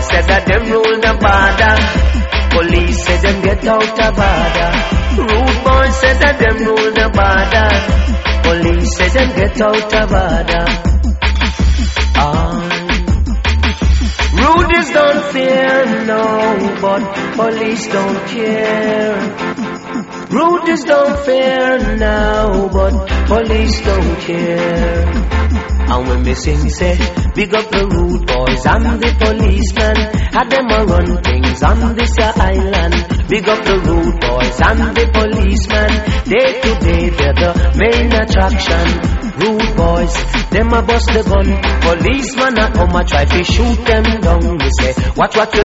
said that them rule the border. Police said them get out of order. Rude boys said that them rule the border. Police said them get out of order. Rudies don't fear, no, but police don't care. Rudies don't fear now, but police don't care. And when me sing say, big up the rude boys and the policemen, had them a run things on this island. Big up the rude boys and the policemen, day to day they're the main attraction. Rude boys, them a bust the gun. Policeman a come a try to shoot them down. Me say, watch what you